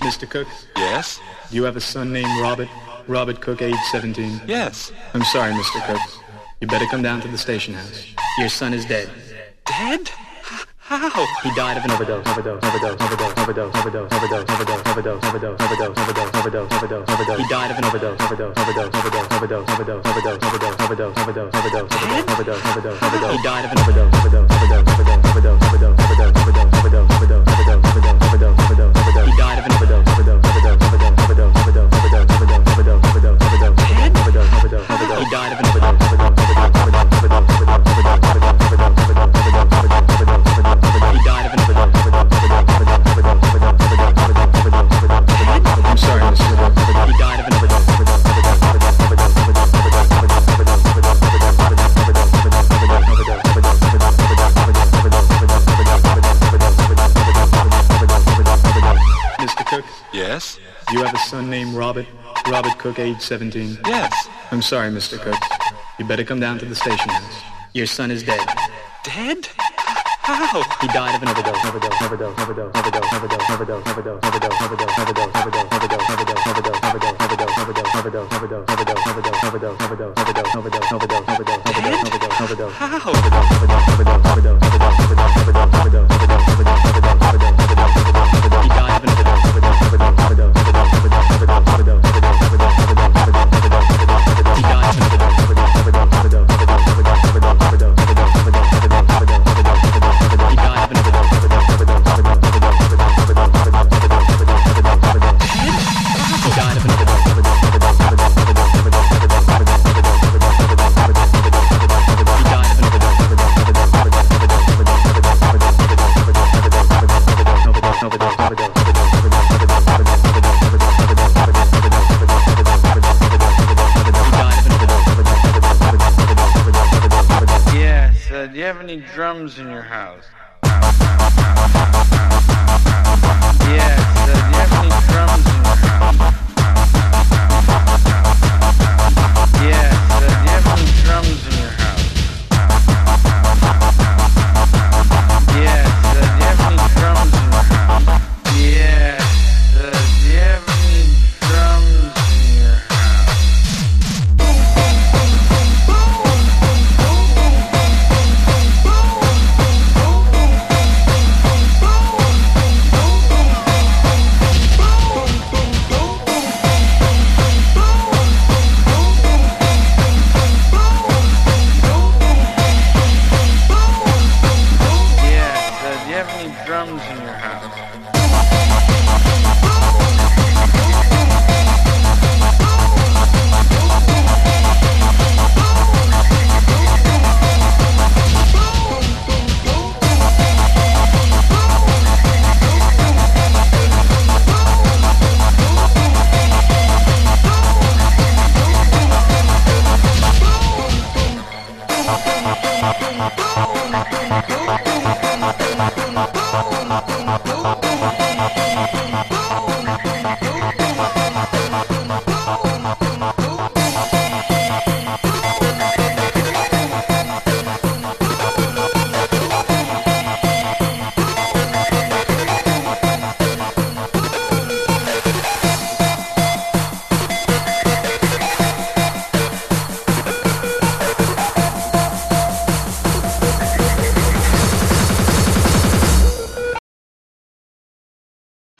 Mr. Cook, Yes? do you have a son named Robert? Robert Cook, age 17. Yes. I'm sorry, Mr. Cook. You better come down to the station house. Your son is dead. Dead? How? He died of an overdose. He died of an overdose. He died of an overdose. He died of an overdose. I'm sorry, Mr. He died of an overdose. Mr. Cook, Yes? do you have a son named Robert? Robert Cook, age 17. Yes. I'm sorry, Mr. Cook. You better come down to the station house. Your son is dead. Dead? How? He died of an overdose. Yes, do you have any drums in your house?